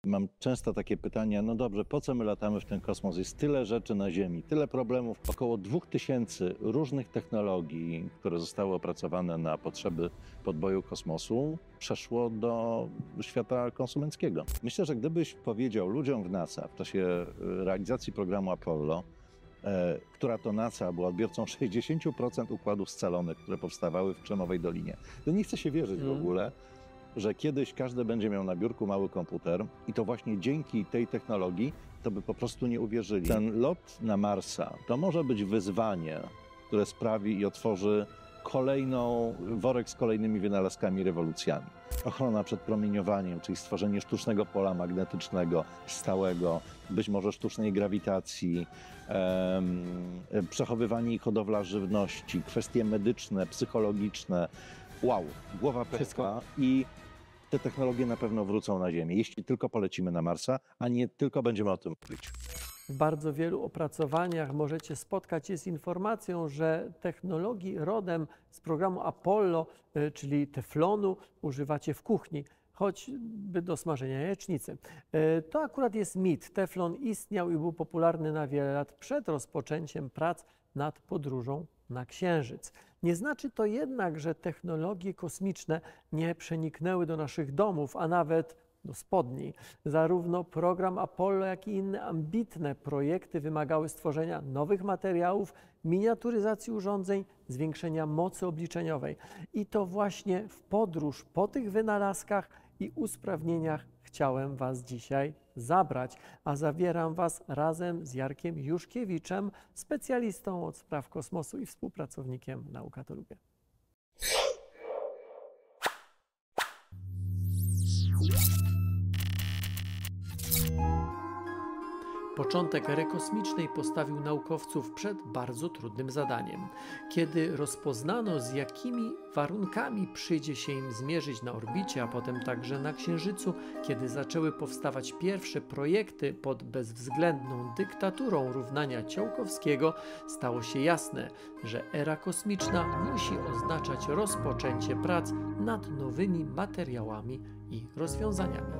Mam często takie pytania, no dobrze, po co my latamy w ten kosmos? Jest tyle rzeczy na Ziemi, tyle problemów. Około 2000 różnych technologii, które zostały opracowane na potrzeby podboju kosmosu, przeszło do świata konsumenckiego. Myślę, że gdybyś powiedział ludziom w NASA w czasie realizacji programu Apollo, która to NASA była odbiorcą 60% układów scalonych, które powstawały w Krzemowej Dolinie, to nie chce się wierzyć w ogóle, że kiedyś każdy będzie miał na biurku mały komputer i to właśnie dzięki tej technologii to by po prostu nie uwierzyli. Ten lot na Marsa to może być wyzwanie, które sprawi i otworzy kolejną worek z kolejnymi wynalazkami, rewolucjami. Ochrona przed promieniowaniem, czyli stworzenie sztucznego pola magnetycznego, stałego, być może sztucznej grawitacji, przechowywanie i hodowla żywności, kwestie medyczne, psychologiczne. Wow, głowa pełna i te technologie na pewno wrócą na Ziemię, jeśli tylko polecimy na Marsa, a nie tylko będziemy o tym mówić. W bardzo wielu opracowaniach możecie spotkać się z informacją, że technologii rodem z programu Apollo, czyli teflonu, używacie w kuchni, choćby do smażenia jajecznicy. To akurat jest mit. Teflon istniał i był popularny na wiele lat przed rozpoczęciem prac nad podróżą na Księżyc. Nie znaczy to jednak, że technologie kosmiczne nie przeniknęły do naszych domów, a nawet do spodni. Zarówno program Apollo, jak i inne ambitne projekty wymagały stworzenia nowych materiałów, miniaturyzacji urządzeń, zwiększenia mocy obliczeniowej. I to właśnie w podróż po tych wynalazkach i usprawnieniach chciałem Was dzisiaj zabrać, a zabieram Was razem z Jarkiem Juszkiewiczem, specjalistą od spraw kosmosu i współpracownikiem Nauka to Lubię. Początek ery kosmicznej postawił naukowców przed bardzo trudnym zadaniem. Kiedy rozpoznano, z jakimi warunkami przyjdzie się im zmierzyć na orbicie, a potem także na Księżycu, kiedy zaczęły powstawać pierwsze projekty pod bezwzględną dyktaturą równania Ciółkowskiego, stało się jasne, że era kosmiczna musi oznaczać rozpoczęcie prac nad nowymi materiałami i rozwiązaniami.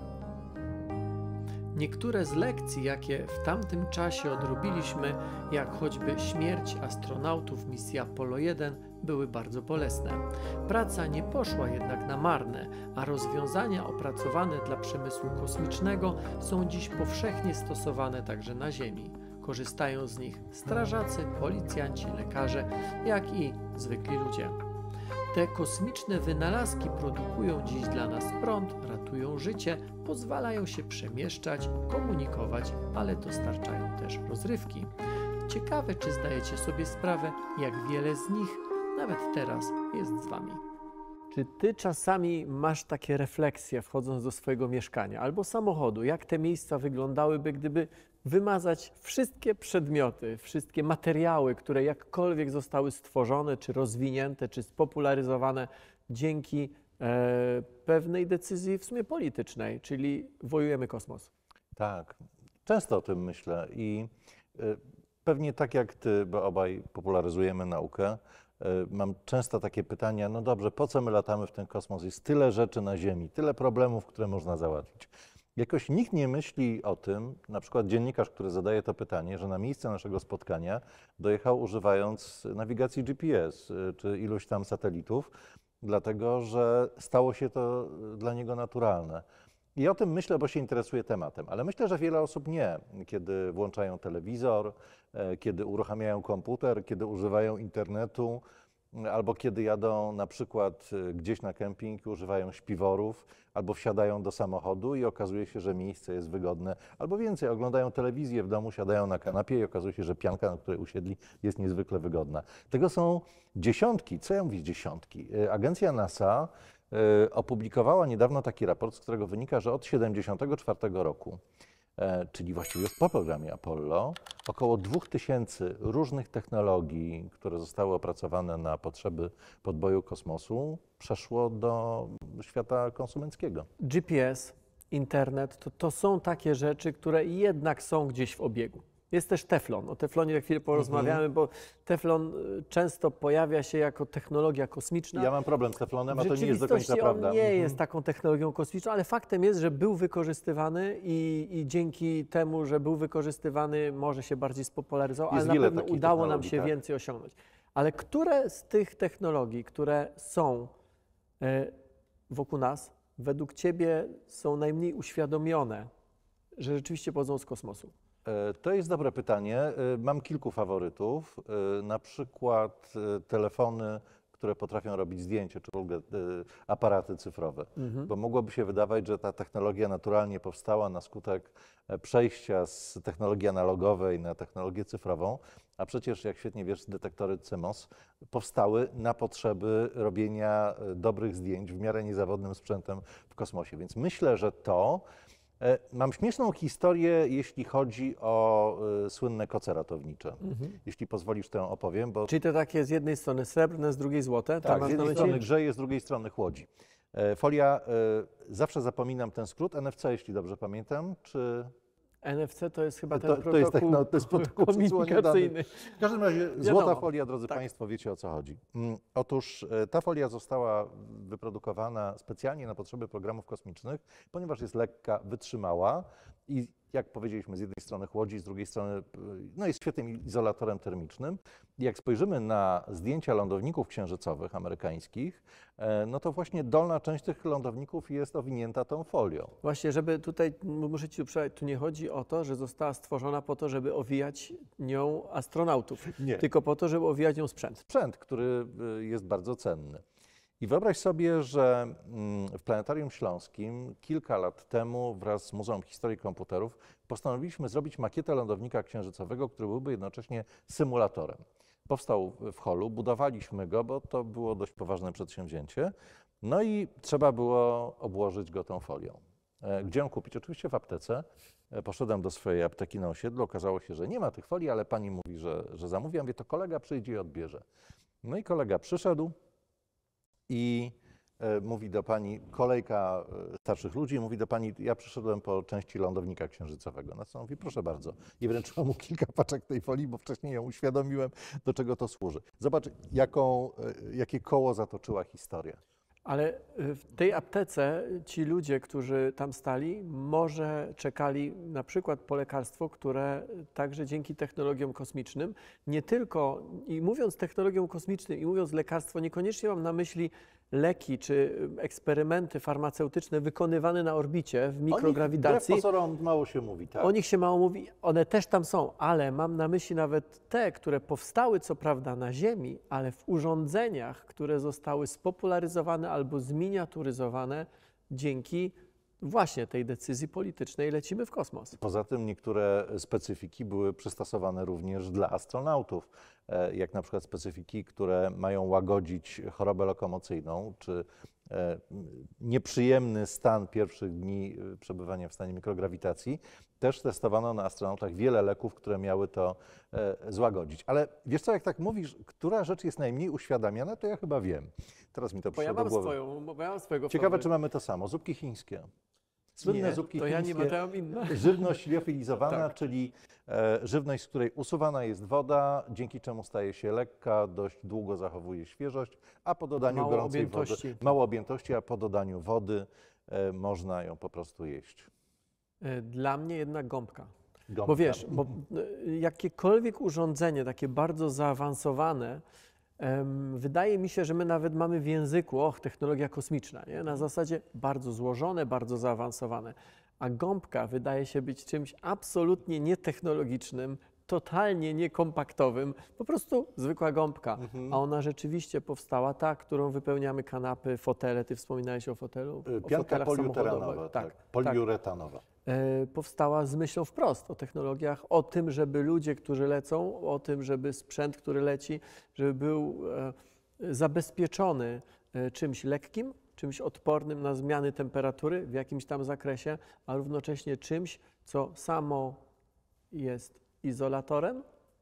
Niektóre z lekcji, jakie w tamtym czasie odrobiliśmy, jak choćby śmierć astronautów misji Apollo 1, były bardzo bolesne. Praca nie poszła jednak na marne, a rozwiązania opracowane dla przemysłu kosmicznego są dziś powszechnie stosowane także na Ziemi. Korzystają z nich strażacy, policjanci, lekarze, jak i zwykli ludzie. Te kosmiczne wynalazki produkują dziś dla nas prąd, ratują życie, pozwalają się przemieszczać, komunikować, ale dostarczają też rozrywki. Ciekawe, czy zdajecie sobie sprawę, jak wiele z nich nawet teraz jest z Wami. Czy Ty czasami masz takie refleksje, wchodząc do swojego mieszkania albo samochodu, jak te miejsca wyglądałyby, gdyby wymazać wszystkie przedmioty, wszystkie materiały, które jakkolwiek zostały stworzone, czy rozwinięte, czy spopularyzowane dzięki pewnej decyzji w sumie politycznej, czyli wojujemy kosmos? Tak, często o tym myślę i pewnie tak jak Ty, bo obaj popularyzujemy naukę, mam często takie pytania, no dobrze, po co my latamy w ten kosmos? Jest tyle rzeczy na Ziemi, tyle problemów, które można załatwić. Jakoś nikt nie myśli o tym, na przykład dziennikarz, który zadaje to pytanie, że na miejsce naszego spotkania dojechał używając nawigacji GPS czy iluś tam satelitów, dlatego że stało się to dla niego naturalne. I o tym myślę, bo się interesuje tematem, ale myślę, że wiele osób nie, kiedy włączają telewizor, kiedy uruchamiają komputer, kiedy używają internetu, albo kiedy jadą na przykład gdzieś na kemping, używają śpiworów, albo wsiadają do samochodu i okazuje się, że miejsce jest wygodne, albo więcej, oglądają telewizję w domu, siadają na kanapie i okazuje się, że pianka, na której usiedli, jest niezwykle wygodna. Tego są dziesiątki, co ja mówię dziesiątki. Agencja NASA opublikowała niedawno taki raport, z którego wynika, że od 1974 roku, czyli właściwie już po programie Apollo, około 2000 różnych technologii, które zostały opracowane na potrzeby podboju kosmosu, przeszło do świata konsumenckiego. GPS, internet, to są takie rzeczy, które jednak są gdzieś w obiegu. Jest też teflon. O teflonie za chwilę porozmawiamy, bo teflon często pojawia się jako technologia kosmiczna. Ja mam problem z teflonem, a W to nie jest do końca rzeczywistości prawda. on nie jest taką technologią kosmiczną, ale faktem jest, że był wykorzystywany i dzięki temu, że był wykorzystywany, może się bardziej spopularyzował, Jest ale na wiele pewno takich udało nam technologii, się tak. więcej osiągnąć. Ale które z tych technologii, które są wokół nas, według Ciebie są najmniej uświadomione, że rzeczywiście pochodzą z kosmosu? To jest dobre pytanie. Mam kilku faworytów. Na przykład telefony, które potrafią robić zdjęcia, czy w ogóle aparaty cyfrowe. Bo mogłoby się wydawać, że ta technologia naturalnie powstała na skutek przejścia z technologii analogowej na technologię cyfrową, a przecież, jak świetnie wiesz, detektory CMOS powstały na potrzeby robienia dobrych zdjęć w miarę niezawodnym sprzętem w kosmosie. Więc myślę, że to. Mam śmieszną historię, jeśli chodzi o słynne koce ratownicze. Jeśli pozwolisz, tę opowiem, bo Czyli to takie z jednej strony srebrne, z drugiej złote? tak, masz z na jednej myśli? strony grzeje, z drugiej strony chłodzi. Folia, zawsze zapominam ten skrót, NFC, jeśli dobrze pamiętam, czy... NFC to jest chyba ten To jest protokół to jest protokół przesyłania danych. komunikacyjny. W każdym razie złota Wiadomo. folia, drodzy Tak. Państwo, wiecie, o co chodzi. Otóż ta folia została wyprodukowana specjalnie na potrzeby programów kosmicznych, ponieważ jest lekka, wytrzymała i, jak powiedzieliśmy, z jednej strony chłodzi, z drugiej strony no, jest świetnym izolatorem termicznym. I jak spojrzymy na zdjęcia lądowników księżycowych amerykańskich, no to właśnie dolna część tych lądowników jest owinięta tą folią. Właśnie, żeby tutaj, muszę Ci uprzedzać, tu nie chodzi o to, że została stworzona po to, żeby owijać nią astronautów, Nie. tylko po to, żeby owijać nią sprzęt. Sprzęt, który jest bardzo cenny. I wyobraź sobie, że w Planetarium Śląskim kilka lat temu wraz z Muzeum Historii Komputerów postanowiliśmy zrobić makietę lądownika księżycowego, który byłby jednocześnie symulatorem. Powstał w holu, budowaliśmy go, bo to było dość poważne przedsięwzięcie. No i trzeba było obłożyć go tą folią. Gdzie ją kupić? Oczywiście w aptece. Poszedłem do swojej apteki na osiedlu, okazało się, że nie ma tych folii, ale pani mówi, że zamówi. Ja mówię, to kolega przyjdzie i odbierze. No i kolega przyszedł i mówi do pani, kolejka starszych ludzi, mówi do pani, ja przyszedłem po części lądownika księżycowego. Na co mówi, proszę bardzo. I wręczyła mu kilka paczek tej folii, bo wcześniej ją uświadomiłem, do czego to służy. Zobacz, jakie koło zatoczyła historia. Ale w tej aptece ci ludzie, którzy tam stali, może czekali na przykład po lekarstwo, które także dzięki technologiom kosmicznym, nie tylko, i mówiąc technologią kosmicznym i mówiąc lekarstwo, niekoniecznie mam na myśli leki czy eksperymenty farmaceutyczne wykonywane na orbicie w mikrograwitacji. O nich pozorom mało się mówi, tak? O nich się mało mówi, one też tam są, ale mam na myśli nawet te, które powstały co prawda na Ziemi, ale w urządzeniach, które zostały spopularyzowane albo zminiaturyzowane dzięki właśnie tej decyzji politycznej lecimy w kosmos. Poza tym niektóre specyfiki były przystosowane również dla astronautów, jak na przykład specyfiki, które mają łagodzić chorobę lokomocyjną, czy nieprzyjemny stan pierwszych dni przebywania w stanie mikrograwitacji. Też testowano na astronautach wiele leków, które miały to złagodzić. Ale wiesz co, jak tak mówisz, która rzecz jest najmniej uświadamiana, to ja chyba wiem. Teraz mi to Bo ja przyszło do mam głowy. bo ja mam swojego Ciekawe, faworyta. czy mamy to samo. Zupki chińskie. Słynne Nie, zupki to ja nie chińskie. mam, to ja mam inne. Żywność liofilizowana, Tak. czyli żywność, z której usuwana jest woda, dzięki czemu staje się lekka, dość długo zachowuje świeżość, a po dodaniu Mało gorącej objętości. wody, mało objętości, a po dodaniu wody można ją po prostu jeść. Dla mnie jednak gąbka. Gąbka. Bo wiesz, bo jakiekolwiek urządzenie takie bardzo zaawansowane, wydaje mi się, że my nawet mamy w języku, technologia kosmiczna, nie? Na zasadzie bardzo złożone, bardzo zaawansowane. A gąbka wydaje się być czymś absolutnie nietechnologicznym, totalnie niekompaktowym, po prostu zwykła gąbka. A ona rzeczywiście powstała, ta, którą wypełniamy kanapy, fotele, ty wspominałeś o fotelu, o Pianka fotelach poliuteranowa, samochodowych. tak. Poliuretanowa. Powstała z myślą wprost o technologiach, o tym, żeby ludzie, którzy lecą, o tym, żeby sprzęt, który leci, żeby był zabezpieczony czymś lekkim, czymś odpornym na zmiany temperatury w jakimś tam zakresie, a równocześnie czymś, co samo jest izolatorem,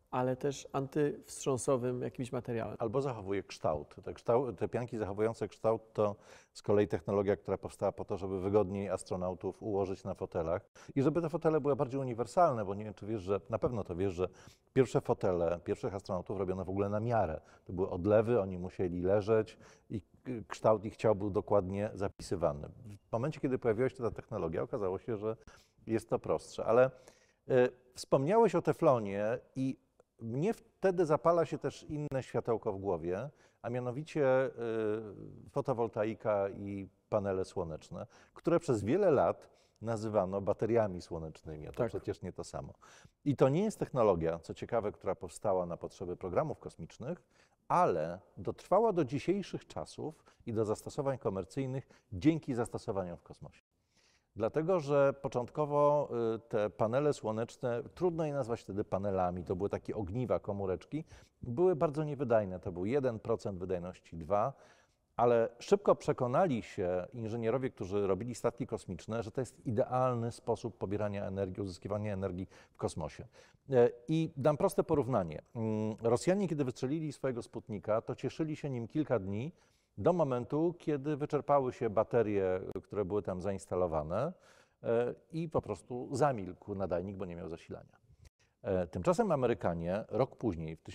ale też antywstrząsowym jakimś materiałem. Albo zachowuje kształt. Te pianki zachowujące kształt to z kolei technologia, która powstała po to, żeby wygodniej astronautów ułożyć na fotelach i żeby te fotele były bardziej uniwersalne, bo nie wiem, czy wiesz, że na pewno to wiesz, że pierwsze fotele pierwszych astronautów robiono w ogóle na miarę. To były odlewy, oni musieli leżeć i kształt ich ciał był dokładnie zapisywany. W momencie, kiedy pojawiła się ta technologia, okazało się, że jest to prostsze. Ale wspomniałeś o teflonie i mnie wtedy zapala się też inne światełko w głowie, a mianowicie fotowoltaika i panele słoneczne, które przez wiele lat nazywano bateriami słonecznymi, a to Tak. przecież nie to samo. I to nie jest technologia, co ciekawe, która powstała na potrzeby programów kosmicznych, ale dotrwała do dzisiejszych czasów i do zastosowań komercyjnych dzięki zastosowaniom w kosmosie. Dlatego, że początkowo te panele słoneczne, trudno je nazwać wtedy panelami, to były takie ogniwa, komóreczki, były bardzo niewydajne. To był 1% wydajności, 2%, ale szybko przekonali się inżynierowie, którzy robili statki kosmiczne, że to jest idealny sposób pobierania energii, uzyskiwania energii w kosmosie. I dam proste porównanie. Rosjanie, kiedy wystrzelili swojego Sputnika, to cieszyli się nim kilka dni, do momentu, kiedy wyczerpały się baterie, które były tam zainstalowane i po prostu zamilkł nadajnik, bo nie miał zasilania. Tymczasem Amerykanie rok później, w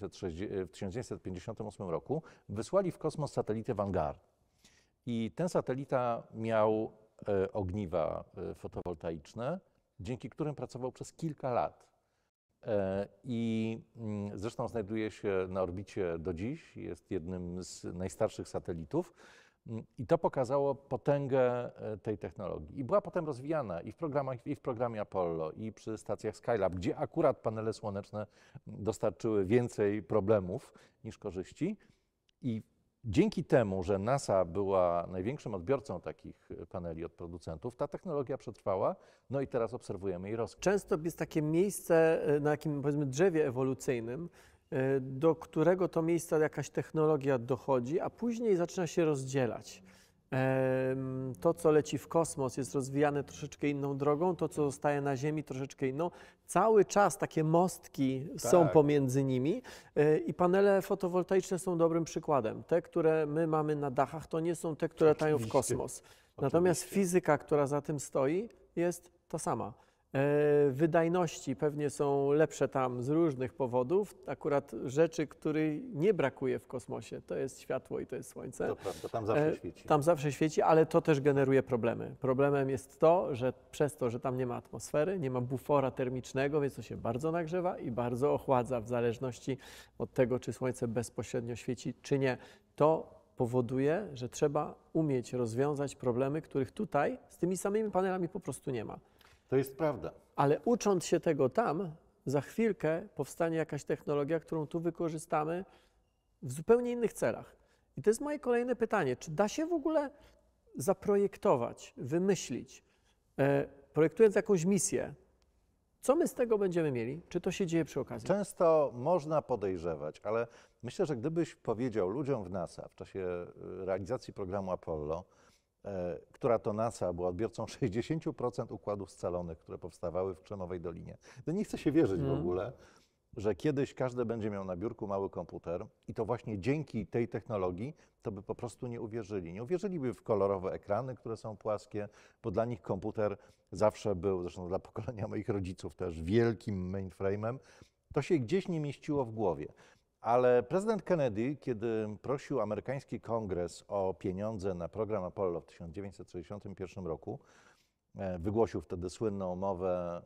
1958 roku, wysłali w kosmos satelitę Vanguard. I ten satelita miał ogniwa fotowoltaiczne, dzięki którym pracował przez kilka lat. I zresztą znajduje się na orbicie do dziś, jest jednym z najstarszych satelitów. I to pokazało potęgę tej technologii. I była potem rozwijana i w programie Apollo, i przy stacjach Skylab, gdzie akurat panele słoneczne dostarczyły więcej problemów niż korzyści. I dzięki temu, że NASA była największym odbiorcą takich paneli od producentów, ta technologia przetrwała, no i teraz obserwujemy jej rozkwit. Często jest takie miejsce na jakim, powiedzmy, drzewie ewolucyjnym, do którego to miejsca jakaś technologia dochodzi, a później zaczyna się rozdzielać. To, co leci w kosmos, jest rozwijane troszeczkę inną drogą, to, co zostaje na Ziemi, troszeczkę inną. Cały czas takie mostki są pomiędzy nimi i panele fotowoltaiczne są dobrym przykładem. Te, które my mamy na dachach, to nie są te, które latają w kosmos. Natomiast fizyka, która za tym stoi, jest ta sama. Wydajności pewnie są lepsze tam z różnych powodów. Akurat rzeczy, której nie brakuje w kosmosie, to jest światło i to jest słońce. To prawda, tam zawsze świeci. Tam zawsze świeci, ale to też generuje problemy. Problemem jest to, że przez to, że tam nie ma atmosfery, nie ma bufora termicznego, więc to się bardzo nagrzewa i bardzo ochładza w zależności od tego, czy słońce bezpośrednio świeci, czy nie. To powoduje, że trzeba umieć rozwiązać problemy, których tutaj z tymi samymi panelami po prostu nie ma. To jest prawda. Ale ucząc się tego tam, za chwilkę powstanie jakaś technologia, którą tu wykorzystamy w zupełnie innych celach. I to jest moje kolejne pytanie. Czy da się w ogóle zaprojektować, wymyślić, projektując jakąś misję, co my z tego będziemy mieli? Czy to się dzieje przy okazji? Często można podejrzewać, ale myślę, że gdybyś powiedział ludziom w NASA w czasie realizacji programu Apollo, która to NASA była odbiorcą 60% układów scalonych, które powstawały w Krzemowej Dolinie, to nie chce się wierzyć w ogóle, że kiedyś każdy będzie miał na biurku mały komputer i to właśnie dzięki tej technologii to by po prostu nie uwierzyli. Nie uwierzyliby w kolorowe ekrany, które są płaskie, bo dla nich komputer zawsze był, zresztą dla pokolenia moich rodziców też, wielkim mainframe'em. To się gdzieś nie mieściło w głowie. Ale prezydent Kennedy, kiedy prosił amerykański kongres o pieniądze na program Apollo w 1961 roku, wygłosił wtedy słynną mowę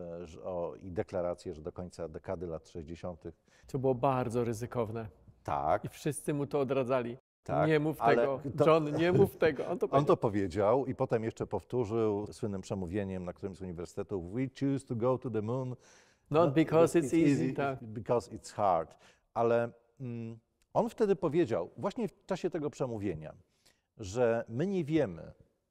i deklarację, że do końca dekady lat 60. To było bardzo ryzykowne. Tak. I wszyscy mu to odradzali. Tak, nie mów ale tego, to- John, nie mów tego. On to powiedział i potem jeszcze powtórzył słynnym przemówieniem na którymś z uniwersytetów: "We choose to go to the moon. Not because it's easy. Tak. Because it's hard." Ale on wtedy powiedział, właśnie w czasie tego przemówienia, że my nie wiemy,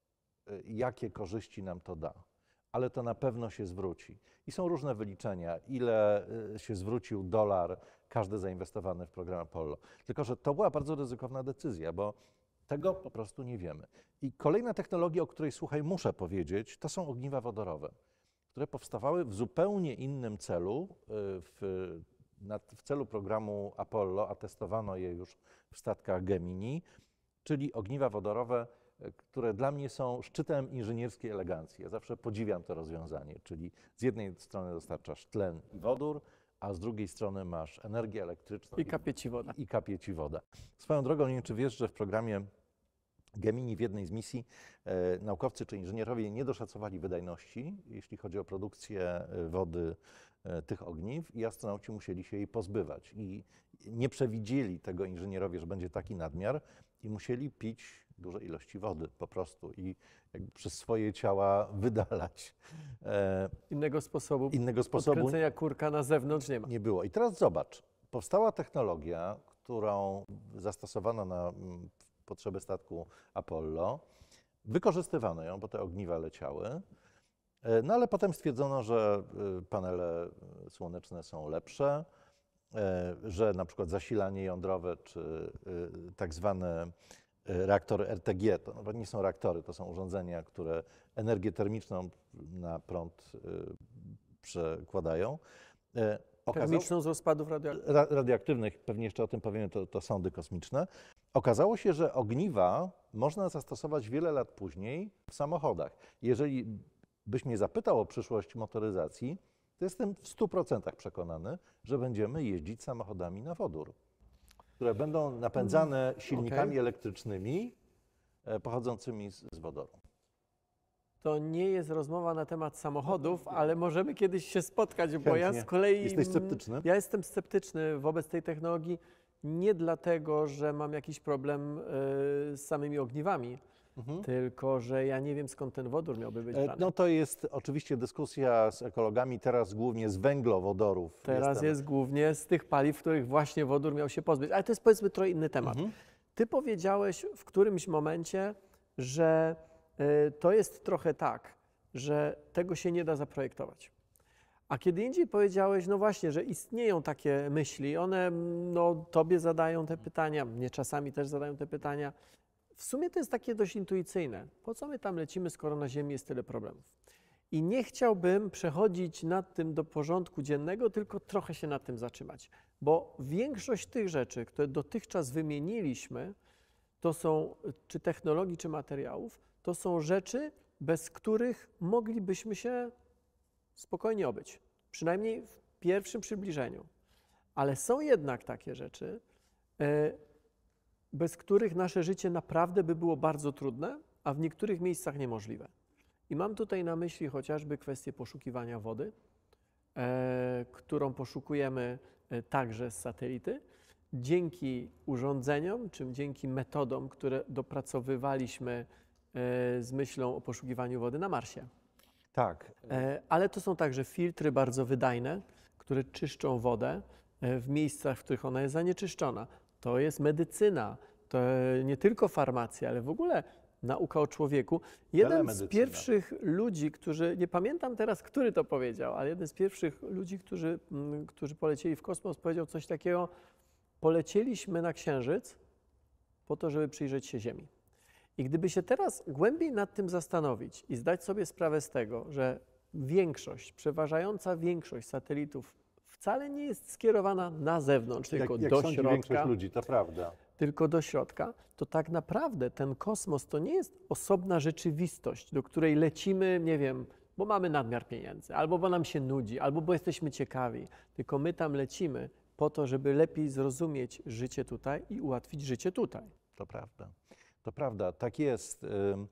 jakie korzyści nam to da, ale to na pewno się zwróci. I są różne wyliczenia, ile się zwrócił dolar każdy zainwestowany w program Apollo. Tylko że to była bardzo ryzykowna decyzja, bo tego po prostu nie wiemy. I kolejna technologia, o której, słuchaj, muszę powiedzieć, to są ogniwa wodorowe, które powstawały w zupełnie innym celu w w celu programu Apollo, a testowano je już w statkach Gemini, czyli ogniwa wodorowe, które dla mnie są szczytem inżynierskiej elegancji. Ja zawsze podziwiam to rozwiązanie, czyli z jednej strony dostarczasz tlen i wodór, a z drugiej strony masz energię elektryczną I kapie ci woda. i kapie ci woda. Swoją drogą, nie wiem, czy wiesz, że w programie Gemini w jednej z misji naukowcy czy inżynierowie nie doszacowali wydajności, jeśli chodzi o produkcję wody tych ogniw i astronauci musieli się jej pozbywać. I nie przewidzieli tego inżynierowie, że będzie taki nadmiar i musieli pić duże ilości wody po prostu i jakby przez swoje ciała wydalać. Innego sposobu Sposobu odkręcenia kurka na zewnątrz nie ma. nie było. I teraz zobacz, powstała technologia, którą zastosowano na potrzeby statku Apollo. Wykorzystywano ją, bo te ogniwa leciały. No ale potem stwierdzono, że panele słoneczne są lepsze, że na przykład zasilanie jądrowe czy tak zwane reaktory RTG, to nawet nie są reaktory, to są urządzenia, które energię termiczną na prąd przekładają. Termiczną z rozpadów radioaktywnych, pewnie jeszcze o tym powiemy, to sondy kosmiczne. Okazało się, że ogniwa można zastosować wiele lat później w samochodach. Jeżeli byś mnie zapytał o przyszłość motoryzacji, to jestem w 100% przekonany, że będziemy jeździć samochodami na wodór, które będą napędzane silnikami elektrycznymi pochodzącymi z wodoru. To nie jest rozmowa na temat samochodów, ale możemy kiedyś się spotkać, bo ja z kolei... Jesteś sceptyczny? Ja jestem sceptyczny wobec tej technologii nie dlatego, że mam jakiś problem z samymi ogniwami, tylko że ja nie wiem, skąd ten wodór miałby być brany. No to jest oczywiście dyskusja z ekologami, teraz głównie z węglowodorów. Teraz jest głównie z tych paliw, w których właśnie wodór miał się pozbyć. Ale to jest, powiedzmy, trochę inny temat. Ty powiedziałeś w którymś momencie, że to jest trochę tak, że tego się nie da zaprojektować. A kiedy indziej powiedziałeś, no właśnie, że istnieją takie myśli, one tobie zadają te pytania, mnie czasami też zadają te pytania. W sumie to jest takie dość intuicyjne. Po co my tam lecimy, skoro na Ziemi jest tyle problemów? I nie chciałbym przechodzić nad tym do porządku dziennego, tylko trochę się nad tym zatrzymać. Bo większość tych rzeczy, które dotychczas wymieniliśmy, to są, czy technologii, czy materiałów, to są rzeczy, bez których moglibyśmy się spokojnie obyć. Przynajmniej w pierwszym przybliżeniu. Ale są jednak takie rzeczy, bez których nasze życie naprawdę by było bardzo trudne, a w niektórych miejscach niemożliwe. I mam tutaj na myśli chociażby kwestię poszukiwania wody, którą poszukujemy także z satelity. Dzięki urządzeniom, czy dzięki metodom, które dopracowywaliśmy z myślą o poszukiwaniu wody na Marsie. Tak. Ale to są także filtry bardzo wydajne, które czyszczą wodę w miejscach, w których ona jest zanieczyszczona. To jest medycyna, to nie tylko farmacja, ale w ogóle nauka o człowieku. Jeden z pierwszych ludzi, nie pamiętam teraz, który to powiedział, ale jeden z pierwszych ludzi, którzy polecieli w kosmos, powiedział coś takiego: polecieliśmy na Księżyc po to, żeby przyjrzeć się Ziemi. I gdyby się teraz głębiej nad tym zastanowić i zdać sobie sprawę z tego, że przeważająca większość satelitów wcale nie jest skierowana na zewnątrz, tylko do środka. Większość ludzi, to prawda. Tylko do środka, to tak naprawdę ten kosmos to nie jest osobna rzeczywistość, do której lecimy, nie wiem, bo mamy nadmiar pieniędzy, albo bo nam się nudzi, albo bo jesteśmy ciekawi. Tylko my tam lecimy po to, żeby lepiej zrozumieć życie tutaj i ułatwić życie tutaj. To prawda. To prawda, tak jest.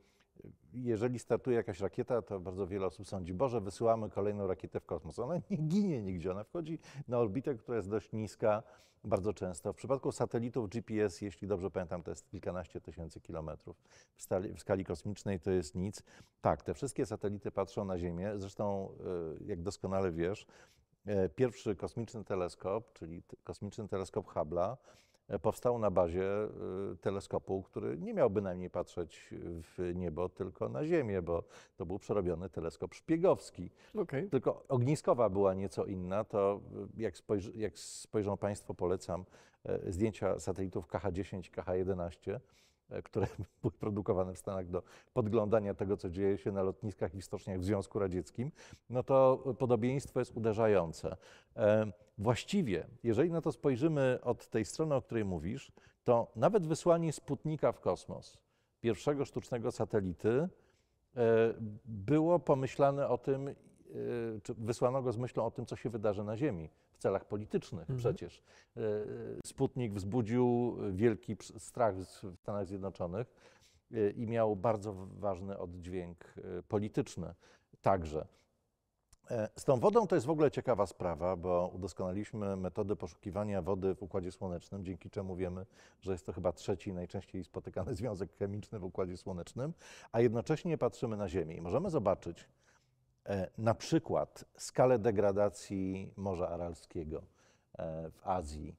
Jeżeli startuje jakaś rakieta, to bardzo wiele osób sądzi: Boże, wysyłamy kolejną rakietę w kosmos. Ona nie ginie nigdzie, ona wchodzi na orbitę, która jest dość niska bardzo często. W przypadku satelitów GPS, jeśli dobrze pamiętam, to jest kilkanaście tysięcy kilometrów. W skali kosmicznej to jest nic. Tak, te wszystkie satelity patrzą na Ziemię. Zresztą, jak doskonale wiesz, pierwszy kosmiczny teleskop, czyli kosmiczny teleskop Hubble'a, powstał na bazie teleskopu, który nie miał bynajmniej patrzeć w niebo, tylko na Ziemię, bo to był przerobiony teleskop szpiegowski. Okay. Tylko ogniskowa była nieco inna. To jak spojrzą Państwo, polecam zdjęcia satelitów KH-10 i KH-11, które były produkowane w Stanach do podglądania tego, co dzieje się na lotniskach i stoczniach w Związku Radzieckim, no to podobieństwo jest uderzające. Właściwie, jeżeli na to spojrzymy od tej strony, o której mówisz, to nawet wysłanie Sputnika w kosmos, pierwszego sztucznego satelity, było pomyślane o tym, czy wysłano go z myślą o tym, co się wydarzy na Ziemi w celach politycznych przecież. Sputnik wzbudził wielki strach w Stanach Zjednoczonych i miał bardzo ważny oddźwięk polityczny także. Z tą wodą to jest w ogóle ciekawa sprawa, bo udoskonaliliśmy metody poszukiwania wody w Układzie Słonecznym, dzięki czemu wiemy, że jest to chyba trzeci najczęściej spotykany związek chemiczny w Układzie Słonecznym, a jednocześnie patrzymy na Ziemię i możemy zobaczyć na przykład skalę degradacji Morza Aralskiego w Azji,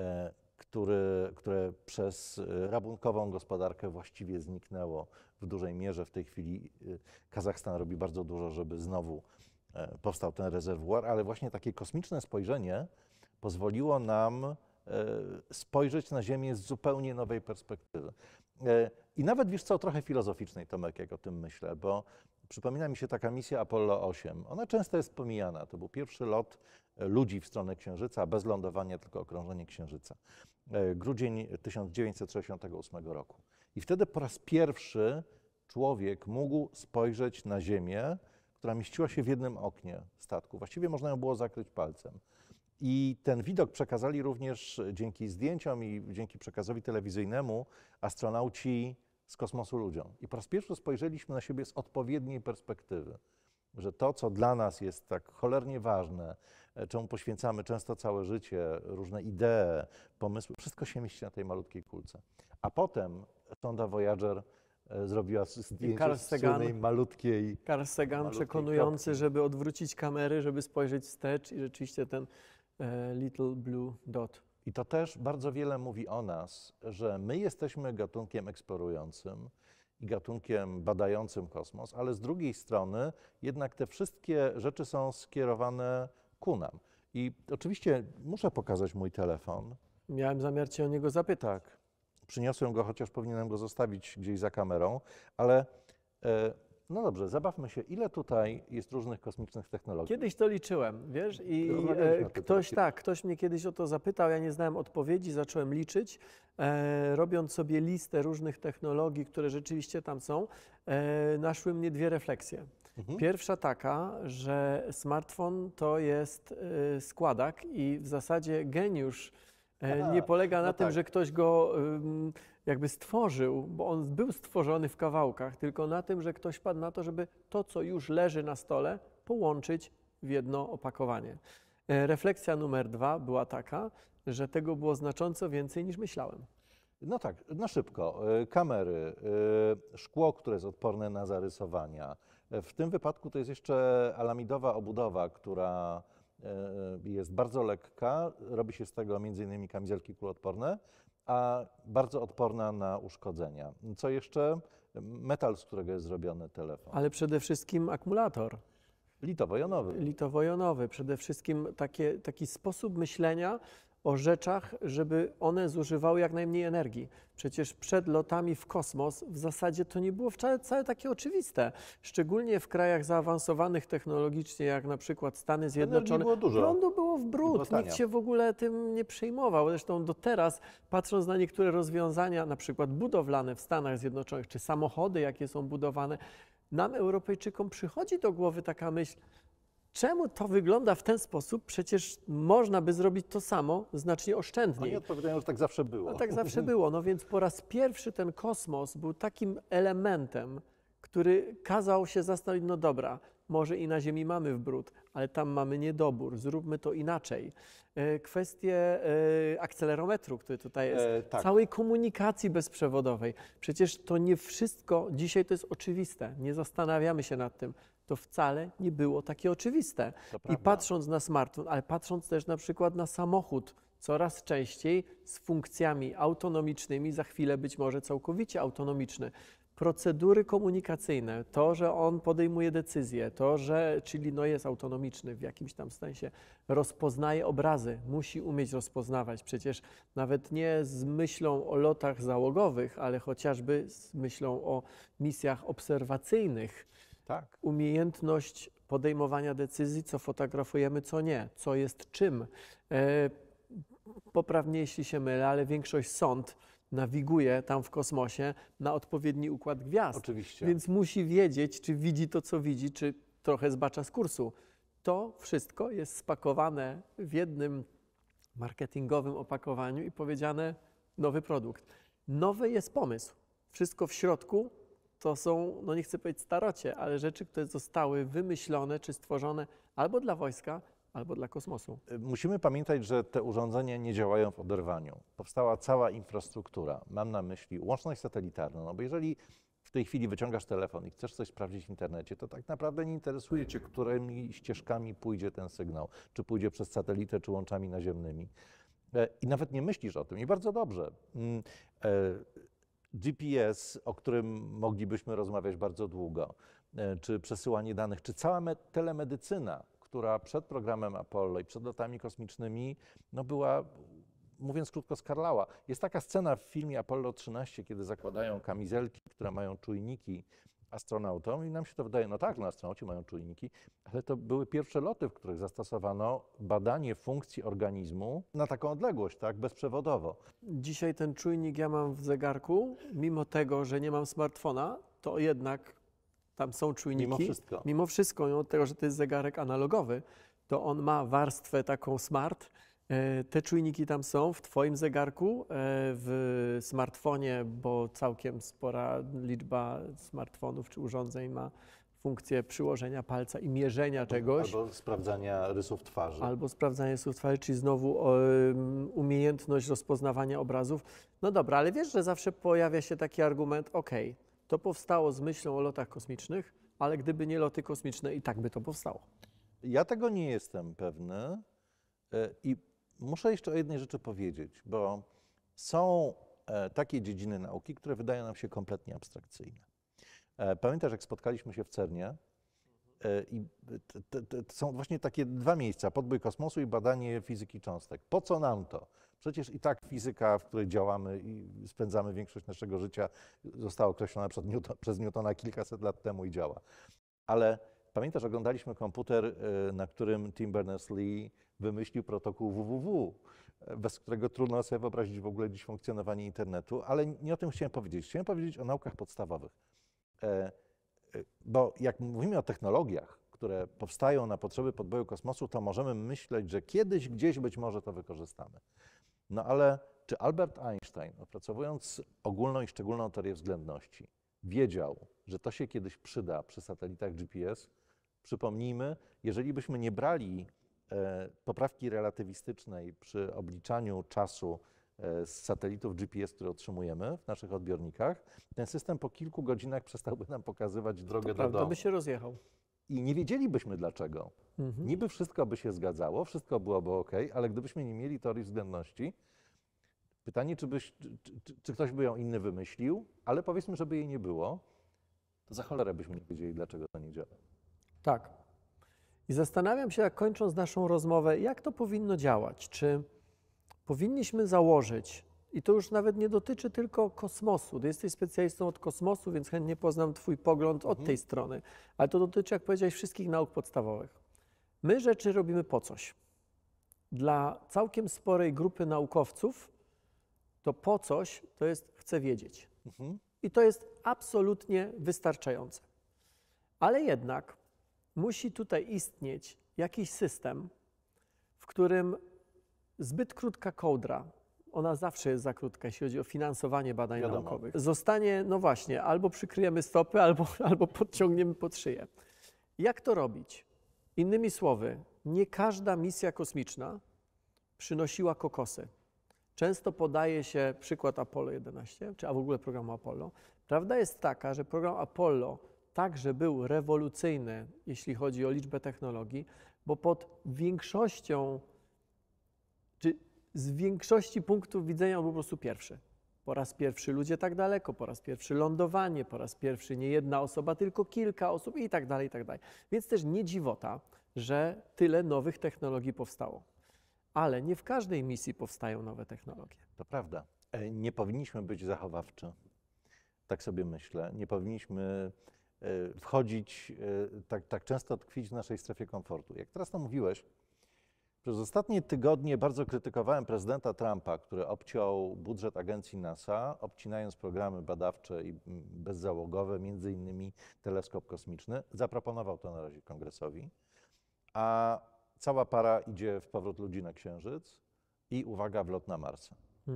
które przez rabunkową gospodarkę właściwie zniknęło w dużej mierze. W tej chwili Kazachstan robi bardzo dużo, żeby znowu powstał ten rezerwuar, ale właśnie takie kosmiczne spojrzenie pozwoliło nam spojrzeć na Ziemię z zupełnie nowej perspektywy. I nawet, wiesz co, trochę filozoficznej, Tomek, jak o tym myślę, bo przypomina mi się taka misja Apollo 8. Ona często jest pomijana. To był pierwszy lot ludzi w stronę Księżyca, bez lądowania, tylko okrążenie Księżyca. Grudzień 1968 roku. I wtedy po raz pierwszy człowiek mógł spojrzeć na Ziemię, która mieściła się w jednym oknie statku. Właściwie można ją było zakryć palcem. I ten widok przekazali również dzięki zdjęciom i dzięki przekazowi telewizyjnemu astronauci z kosmosu ludziom. I po raz pierwszy spojrzeliśmy na siebie z odpowiedniej perspektywy, że to, co dla nas jest tak cholernie ważne, czemu poświęcamy często całe życie, różne idee, pomysły, wszystko się mieści na tej malutkiej kulce. A potem sonda Voyager zrobiła zdjęcie z słynnej malutkiej... Carl Sagan przekonujący, kropki, żeby odwrócić kamery, żeby spojrzeć wstecz i rzeczywiście ten little blue dot. I to też bardzo wiele mówi o nas, że my jesteśmy gatunkiem eksplorującym i gatunkiem badającym kosmos, ale z drugiej strony jednak te wszystkie rzeczy są skierowane ku nam. I oczywiście muszę pokazać mój telefon. Miałem zamiar cię o niego zapytać. Tak. Przyniosłem go, chociaż powinienem go zostawić gdzieś za kamerą, ale no dobrze, zabawmy się, ile tutaj jest różnych kosmicznych technologii. Kiedyś to liczyłem, wiesz, i ktoś mnie kiedyś o to zapytał, ja nie znałem odpowiedzi, zacząłem liczyć, robiąc sobie listę różnych technologii, które rzeczywiście tam są, naszły mnie dwie refleksje. Pierwsza taka, że smartfon to jest składak i w zasadzie geniusz nie polega na tym, że ktoś go jakby stworzył, bo on był stworzony w kawałkach, tylko na tym, że ktoś padł na to, żeby to, co już leży na stole, połączyć w jedno opakowanie. Refleksja numer 2 była taka, że tego było znacząco więcej niż myślałem. No tak, na szybko. Kamery, szkło, które jest odporne na zarysowania. W tym wypadku to jest jeszcze alamidowa obudowa, która jest bardzo lekka, robi się z tego m.in. kamizelki kuloodporne, a bardzo odporna na uszkodzenia. Co jeszcze? Metal, z którego jest zrobiony telefon. Ale przede wszystkim akumulator. Litowo-jonowy. Litowo-jonowy. Przede wszystkim taki sposób myślenia o rzeczach, żeby one zużywały jak najmniej energii. Przecież przed lotami w kosmos w zasadzie to nie było wcale takie oczywiste. Szczególnie w krajach zaawansowanych technologicznie, jak na przykład Stany Zjednoczone. Było dużo. Prądu było w bród, nikt się w ogóle tym nie przejmował. Zresztą do teraz, patrząc na niektóre rozwiązania, na przykład budowlane w Stanach Zjednoczonych, czy samochody, jakie są budowane, nam, Europejczykom, przychodzi do głowy taka myśl, czemu to wygląda w ten sposób? Przecież można by zrobić to samo znacznie oszczędniej. Oni odpowiadają, że tak zawsze było. No, tak zawsze było. No więc po raz pierwszy ten kosmos był takim elementem, który kazał się zastanowić, no dobra, może i na Ziemi mamy wbród, ale tam mamy niedobór, zróbmy to inaczej. Kwestie akcelerometru, który tutaj jest, tak. Całej komunikacji bezprzewodowej. Przecież to nie wszystko, dzisiaj to jest oczywiste, nie zastanawiamy się nad tym. To wcale nie było takie oczywiste. I patrząc na smartfon, ale patrząc też na przykład na samochód, coraz częściej z funkcjami autonomicznymi, za chwilę być może całkowicie autonomiczny. Procedury komunikacyjne, to, że on podejmuje decyzje, to, że czyli jest autonomiczny w jakimś tam sensie, rozpoznaje obrazy, musi umieć rozpoznawać. Przecież nawet nie z myślą o lotach załogowych, ale chociażby z myślą o misjach obserwacyjnych. Tak. Umiejętność podejmowania decyzji, co fotografujemy, co nie, co jest czym. Poprawnie, jeśli się mylę, ale większość sond nawiguje tam w kosmosie na odpowiedni układ gwiazd. Oczywiście. Więc musi wiedzieć, czy widzi to, co widzi, czy trochę zbacza z kursu. To wszystko jest spakowane w jednym marketingowym opakowaniu i powiedziane nowy produkt. Nowy jest pomysł. Wszystko w środku to są, no nie chcę powiedzieć starocie, ale rzeczy, które zostały wymyślone czy stworzone albo dla wojska, albo dla kosmosu. Musimy pamiętać, że te urządzenia nie działają w oderwaniu. Powstała cała infrastruktura. Mam na myśli łączność satelitarną, no bo jeżeli w tej chwili wyciągasz telefon i chcesz coś sprawdzić w internecie, to tak naprawdę nie interesuje cię, którymi ścieżkami pójdzie ten sygnał. Czy pójdzie przez satelitę, czy łączami naziemnymi. I nawet nie myślisz o tym. I bardzo dobrze. GPS, o którym moglibyśmy rozmawiać bardzo długo, czy przesyłanie danych, czy cała telemedycyna, która przed programem Apollo i przed lotami kosmicznymi no była, mówiąc krótko, skarlała. Jest taka scena w filmie Apollo 13, kiedy zakładają kamizelki, które mają czujniki astronautom i nam się to wydaje, no tak, no astronauci mają czujniki, ale to były pierwsze loty, w których zastosowano badanie funkcji organizmu na taką odległość, tak, bezprzewodowo. Dzisiaj ten czujnik ja mam w zegarku, mimo tego, że nie mam smartfona, to jednak tam są czujniki. Mimo wszystko. Mimo wszystko, mimo tego, że to jest zegarek analogowy, to on ma warstwę taką smart. Te czujniki tam są w Twoim zegarku, w smartfonie, bo całkiem spora liczba smartfonów czy urządzeń ma funkcję przyłożenia palca i mierzenia czegoś. Albo sprawdzania rysów twarzy. Albo sprawdzanie rysów twarzy, czyli znowu umiejętność rozpoznawania obrazów. No dobra, ale wiesz, że zawsze pojawia się taki argument, okej, to powstało z myślą o lotach kosmicznych, ale gdyby nie loty kosmiczne, i tak by to powstało. Ja tego nie jestem pewny i muszę jeszcze o jednej rzeczy powiedzieć, bo są takie dziedziny nauki, które wydają nam się kompletnie abstrakcyjne. Pamiętasz, jak spotkaliśmy się w CERN-ie i to są właśnie takie dwa miejsca, podbój kosmosu i badanie fizyki cząstek. Po co nam to? Przecież i tak fizyka, w której działamy i spędzamy większość naszego życia, została określona przez Newtona kilkaset lat temu i działa. Ale pamiętasz, oglądaliśmy komputer, na którym Tim Berners-Lee wymyślił protokół www, bez którego trudno sobie wyobrazić w ogóle dziś funkcjonowanie internetu, ale nie o tym chciałem powiedzieć. Chciałem powiedzieć o naukach podstawowych. Bo jak mówimy o technologiach, które powstają na potrzeby podboju kosmosu, to możemy myśleć, że kiedyś, gdzieś być może to wykorzystamy. No ale czy Albert Einstein, opracowując ogólną i szczególną teorię względności, wiedział, że to się kiedyś przyda przy satelitach GPS? Przypomnijmy, jeżeli byśmy nie brali poprawki relatywistycznej przy obliczaniu czasu z satelitów GPS, które otrzymujemy w naszych odbiornikach, ten system po kilku godzinach przestałby nam pokazywać drogę do domu. by się rozjechał. I nie wiedzielibyśmy dlaczego. Niby wszystko by się zgadzało, wszystko byłoby ok, ale gdybyśmy nie mieli teorii względności, pytanie, czy ktoś by ją inny wymyślił, ale powiedzmy, żeby jej nie było, to za cholerę byśmy nie wiedzieli, dlaczego to nie działa. Tak. I zastanawiam się, jak kończąc naszą rozmowę, jak to powinno działać? Czy powinniśmy założyć, i to już nawet nie dotyczy tylko kosmosu, ty jesteś specjalistą od kosmosu, więc chętnie poznam Twój pogląd od tej strony, ale to dotyczy, jak powiedziałeś, wszystkich nauk podstawowych. My rzeczy robimy po coś. Dla całkiem sporej grupy naukowców to po coś to jest chcę wiedzieć. I to jest absolutnie wystarczające. Ale jednak musi tutaj istnieć jakiś system, w którym zbyt krótka kołdra, ona zawsze jest za krótka, jeśli chodzi o finansowanie badań naukowych, zostanie, no właśnie, albo przykryjemy stopy, albo podciągniemy pod szyję. Jak to robić? Innymi słowy, nie każda misja kosmiczna przynosiła kokosy. Często podaje się przykład Apollo 11, czy w ogóle programu Apollo. Prawda jest taka, że program Apollo także był rewolucyjny, jeśli chodzi o liczbę technologii, bo pod większością, czy z większości punktów widzenia on był po prostu pierwszy. Po raz pierwszy ludzie tak daleko, po raz pierwszy lądowanie, po raz pierwszy nie jedna osoba, tylko kilka osób i tak dalej, i tak dalej. Więc też nie dziwota, że tyle nowych technologii powstało. Ale nie w każdej misji powstają nowe technologie. To prawda. Nie powinniśmy być zachowawczy. Tak sobie myślę. Nie powinniśmy wchodzić, tak często tkwić w naszej strefie komfortu. Jak teraz to mówiłeś, przez ostatnie tygodnie bardzo krytykowałem prezydenta Trumpa, który obciął budżet agencji NASA, obcinając programy badawcze i bezzałogowe, między innymi teleskop kosmiczny. Zaproponował to na razie Kongresowi, a cała para idzie w powrót ludzi na Księżyc i uwaga, w lot na Marsa.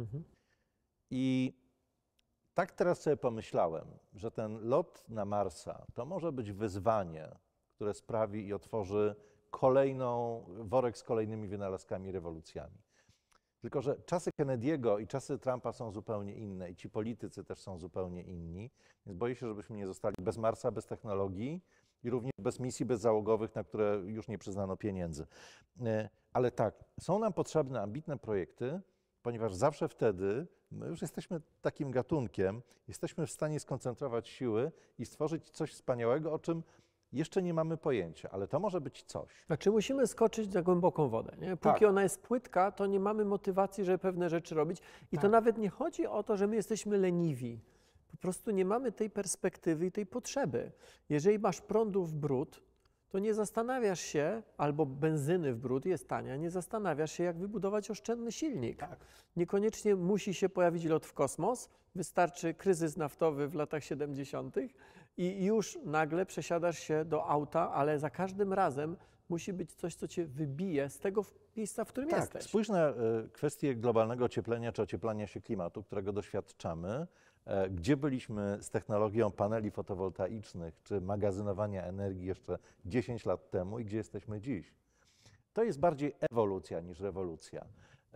I tak teraz sobie pomyślałem, że ten lot na Marsa to może być wyzwanie, które sprawi i otworzy worek z kolejnymi wynalazkami, rewolucjami. Tylko że czasy Kennedy'ego i czasy Trumpa są zupełnie inne i ci politycy też są zupełnie inni, więc boję się, żebyśmy nie zostali bez Marsa, bez technologii i również bez misji bezzałogowych, na które już nie przyznano pieniędzy. Ale tak, są nam potrzebne ambitne projekty, ponieważ zawsze wtedy my już jesteśmy takim gatunkiem, jesteśmy w stanie skoncentrować siły i stworzyć coś wspaniałego, o czym jeszcze nie mamy pojęcia, ale to może być coś. Znaczy musimy skoczyć na głęboką wodę. Nie? Póki ona jest płytka, to nie mamy motywacji, żeby pewne rzeczy robić. I to nawet nie chodzi o to, że my jesteśmy leniwi. Po prostu nie mamy tej perspektywy i tej potrzeby. Jeżeli masz prądu w brud, to nie zastanawiasz się, albo benzyny w brud jest tania, nie zastanawiasz się, jak wybudować oszczędny silnik. Niekoniecznie musi się pojawić lot w kosmos, wystarczy kryzys naftowy w latach 70. i już nagle przesiadasz się do auta, ale za każdym razem musi być coś, co cię wybije z tego miejsca, w którym jesteś. Spójrz na kwestię globalnego ocieplenia czy ocieplania się klimatu, którego doświadczamy. Gdzie byliśmy z technologią paneli fotowoltaicznych czy magazynowania energii jeszcze 10 lat temu i gdzie jesteśmy dziś? To jest bardziej ewolucja niż rewolucja.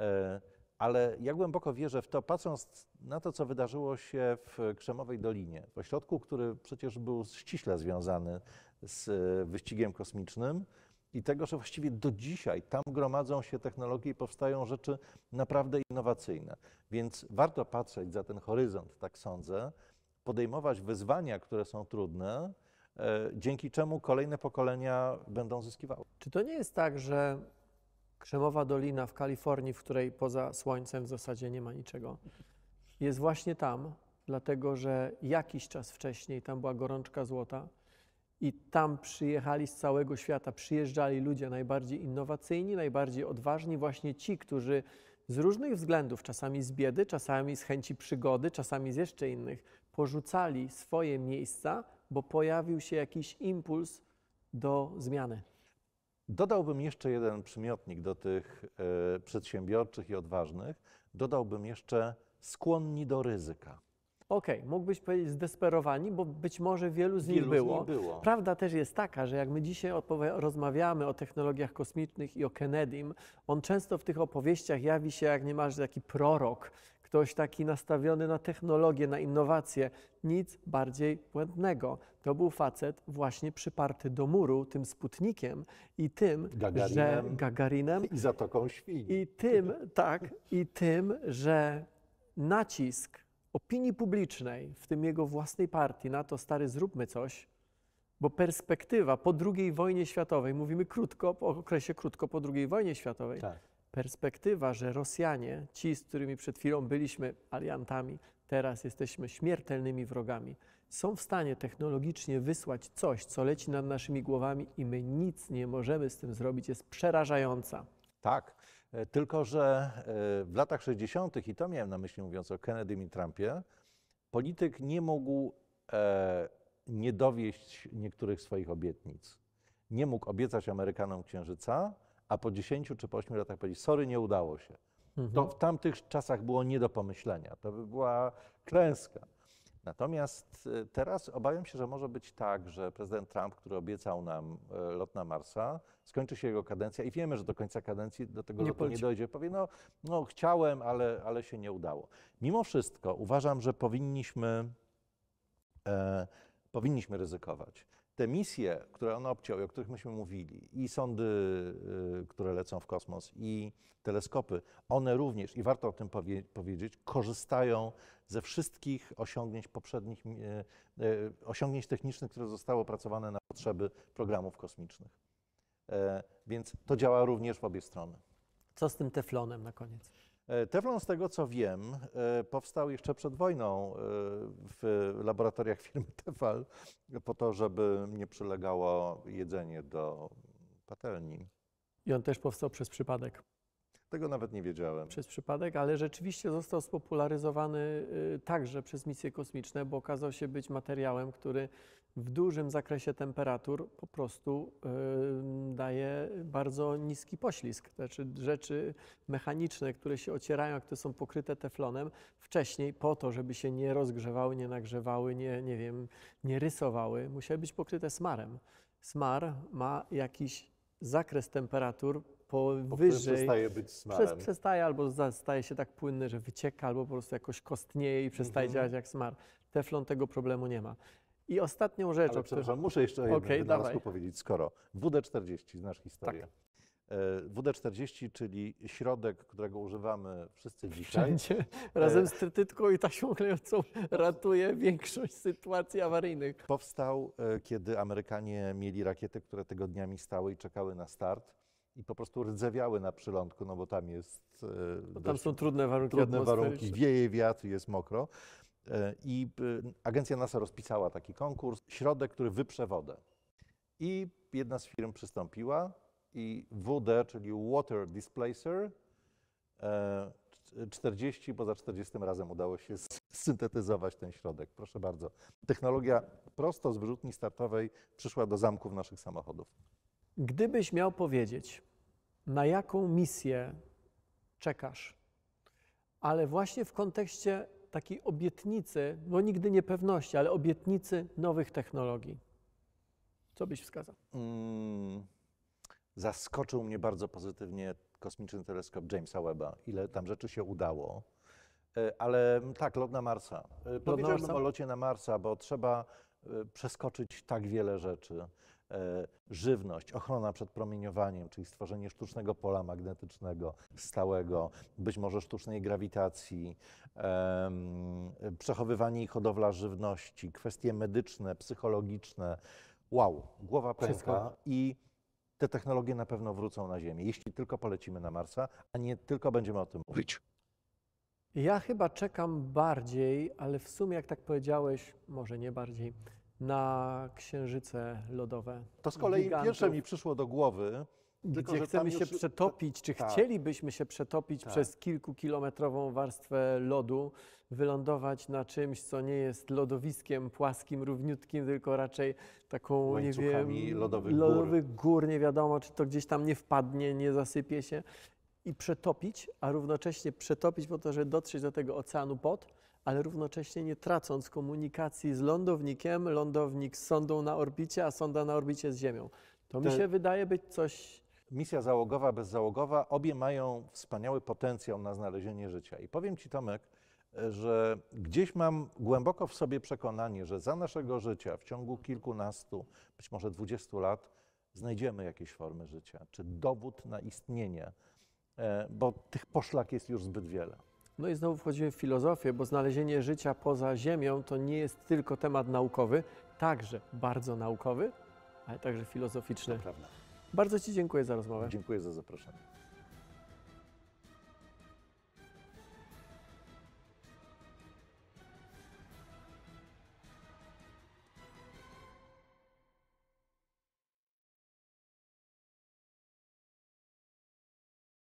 Ale ja głęboko wierzę w to, patrząc na to, co wydarzyło się w Krzemowej Dolinie, w ośrodku, który przecież był ściśle związany z wyścigiem kosmicznym i tego, że właściwie do dzisiaj tam gromadzą się technologie i powstają rzeczy naprawdę innowacyjne. Więc warto patrzeć za ten horyzont, tak sądzę, podejmować wyzwania, które są trudne, dzięki czemu kolejne pokolenia będą zyskiwały. Czy to nie jest tak, że Krzemowa Dolina w Kalifornii, w której poza słońcem w zasadzie nie ma niczego, jest właśnie tam, dlatego że jakiś czas wcześniej tam była gorączka złota i tam przyjechali z całego świata, przyjeżdżali ludzie najbardziej innowacyjni, najbardziej odważni, właśnie ci, którzy z różnych względów, czasami z biedy, czasami z chęci przygody, czasami z jeszcze innych, porzucali swoje miejsca, bo pojawił się jakiś impuls do zmiany. Dodałbym jeszcze jeden przymiotnik do tych przedsiębiorczych i odważnych. Dodałbym jeszcze skłonni do ryzyka. Okej, mógłbyś powiedzieć zdesperowani, bo być może wielu z nich było. Prawda też jest taka, że jak my dzisiaj rozmawiamy o technologiach kosmicznych i o Kennedym, on często w tych opowieściach jawi się jak niemalże taki prorok, ktoś taki nastawiony na technologię, na innowacje. Nic bardziej błędnego. To był facet właśnie przyparty do muru tym Sputnikiem i tym, Gagarinem i Zatoką Świń. I tym, że nacisk opinii publicznej, w tym jego własnej partii, na to, stary, zróbmy coś, bo perspektywa po II wojnie światowej, mówimy krótko, o okresie krótko po II wojnie światowej, perspektywa, że Rosjanie, ci, z którymi przed chwilą byliśmy aliantami, teraz jesteśmy śmiertelnymi wrogami, są w stanie technologicznie wysłać coś, co leci nad naszymi głowami i my nic nie możemy z tym zrobić, jest przerażająca. Tak, tylko że w latach 60., i to miałem na myśli mówiąc o Kennedym i Trumpie, polityk nie mógł nie dowieść niektórych swoich obietnic. Nie mógł obiecać Amerykanom Księżyca, a po 10 czy po 8 latach powiedzieć, sorry, nie udało się. To w tamtych czasach było nie do pomyślenia, to by była klęska. Natomiast teraz obawiam się, że może być tak, że prezydent Trump, który obiecał nam lot na Marsa, skończy się jego kadencja i wiemy, że do końca kadencji do tego lotu nie dojdzie. Powie, no chciałem, ale się nie udało. Mimo wszystko uważam, że powinniśmy ryzykować. Te misje, które on obciął i o których myśmy mówili, i sondy, które lecą w kosmos, i teleskopy, one również, i warto o tym powiedzieć, korzystają ze wszystkich osiągnięć poprzednich, osiągnięć technicznych, które zostały opracowane na potrzeby programów kosmicznych. Więc to działa również w obie strony. Co z tym teflonem na koniec? Teflon, z tego co wiem, powstał jeszcze przed wojną w laboratoriach firmy Tefal po to, żeby nie przylegało jedzenie do patelni. I on też powstał przez przypadek. Tego nawet nie wiedziałem. Przez przypadek, ale rzeczywiście został spopularyzowany także przez misje kosmiczne, bo okazał się być materiałem, który w dużym zakresie temperatur po prostu daje bardzo niski poślizg. Znaczy rzeczy mechaniczne, które się ocierają, które są pokryte teflonem, wcześniej po to, żeby się nie rozgrzewały, nie nagrzewały, nie rysowały, musiały być pokryte smarem. Smar ma jakiś zakres temperatur powyżej, przestaje być smarem. przestaje albo staje się tak płynny, że wycieka, albo po prostu jakoś kostnieje i przestaje działać jak smar. Teflon tego problemu nie ma. I ostatnią rzeczą, Ale przepraszam, muszę jeszcze o jednym wynalazku powiedzieć. Skoro WD-40, znasz historię. Tak. WD-40, czyli środek, którego używamy wszyscy dzisiaj. Wszędzie razem z trytytką i taśmą klejącą ratuje większość sytuacji awaryjnych. Powstał, kiedy Amerykanie mieli rakiety, które tygodniami stały i czekały na start i po prostu rdzewiały na przylądku, no bo tam jest Tam są trudne warunki trudne warunki, atmosferyczne. wieje wiatr, jest mokro. I agencja NASA rozpisała taki konkurs, środek, który wyprze wodę. I jedna z firm przystąpiła i WD, czyli Water Displacer, 40, bo za 40 razem udało się syntetyzować ten środek. Proszę bardzo. Technologia prosto z wyrzutni startowej przyszła do zamków naszych samochodów. Gdybyś miał powiedzieć, na jaką misję czekasz, ale właśnie w kontekście takiej obietnicy, no nigdy niepewności, ale obietnicy nowych technologii, co byś wskazał? Zaskoczył mnie bardzo pozytywnie kosmiczny teleskop Jamesa Webba, ile tam rzeczy się udało. Ale tak, lot na Marsa. Powiedziałbym o locie na Marsa, bo trzeba przeskoczyć tak wiele rzeczy. Żywność, ochrona przed promieniowaniem, czyli stworzenie sztucznego pola magnetycznego, stałego, być może sztucznej grawitacji, przechowywanie i hodowla żywności, kwestie medyczne, psychologiczne. Wow, głowa pęka i te technologie na pewno wrócą na Ziemię, jeśli tylko polecimy na Marsa, a nie tylko będziemy o tym mówić. Ja chyba czekam bardziej, ale w sumie, jak tak powiedziałeś, może nie bardziej, na księżyce lodowe. To z kolei gigantów, pierwsze mi przyszło do głowy, tylko gdzie że chcemy tam się już, przetopić, czy tak. chcielibyśmy się przetopić Tak. przez kilkukilometrową warstwę lodu, wylądować na czymś, co nie jest lodowiskiem płaskim, równiutkim, tylko raczej taką, nie Łańcuchami wiem, lodowych gór, nie wiadomo, czy to gdzieś tam nie wpadnie, nie zasypie się i przetopić, a równocześnie przetopić po to, żeby dotrzeć do tego oceanu pod, ale równocześnie nie tracąc komunikacji z lądownikiem, lądownik z sondą na orbicie, a sonda na orbicie z Ziemią. To mi się wydaje być coś... Misja załogowa, bezzałogowa, obie mają wspaniały potencjał na znalezienie życia. I powiem Ci, Tomek, że gdzieś mam głęboko w sobie przekonanie, że za naszego życia w ciągu kilkunastu, być może 20 lat znajdziemy jakieś formy życia, czy dowód na istnienie, bo tych poszlak jest już zbyt wiele. No i znowu wchodzimy w filozofię, bo znalezienie życia poza Ziemią to nie jest tylko temat naukowy, także bardzo naukowy, ale także filozoficzny. To prawda. Bardzo Ci dziękuję za rozmowę. Dziękuję za zaproszenie.